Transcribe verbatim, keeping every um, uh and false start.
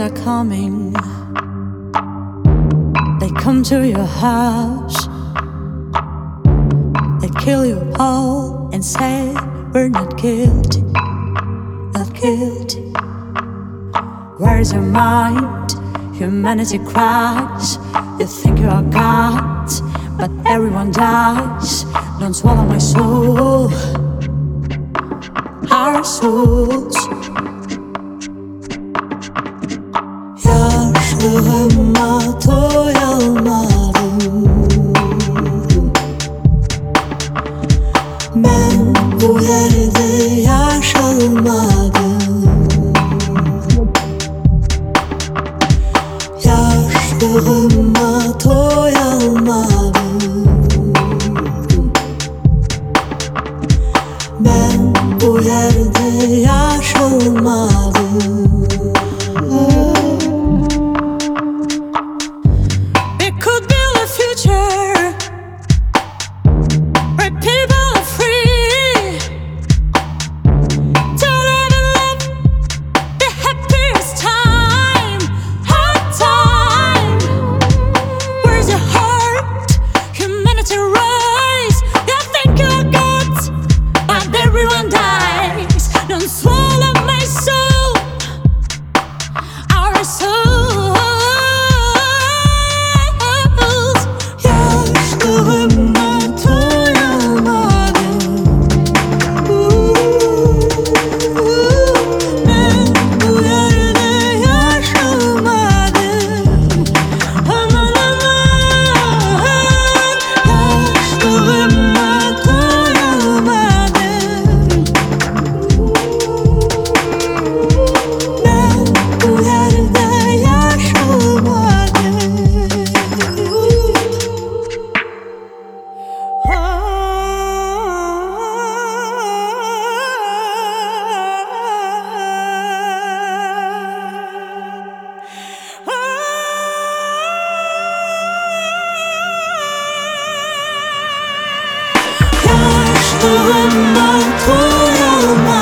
are coming. They come to your house. They kill you all and say we're not guilty, not guilty. Where's your mind? Humanity cries. You think you are God, but everyone dies. Don't swallow my soul, our souls. Yaşlığıma doyamadım. Ben bu yerde yaşamadım. Yaşlığıma doyamadım. Ben bu yerde yaşamadım. Yaşlığımdan doyamadım.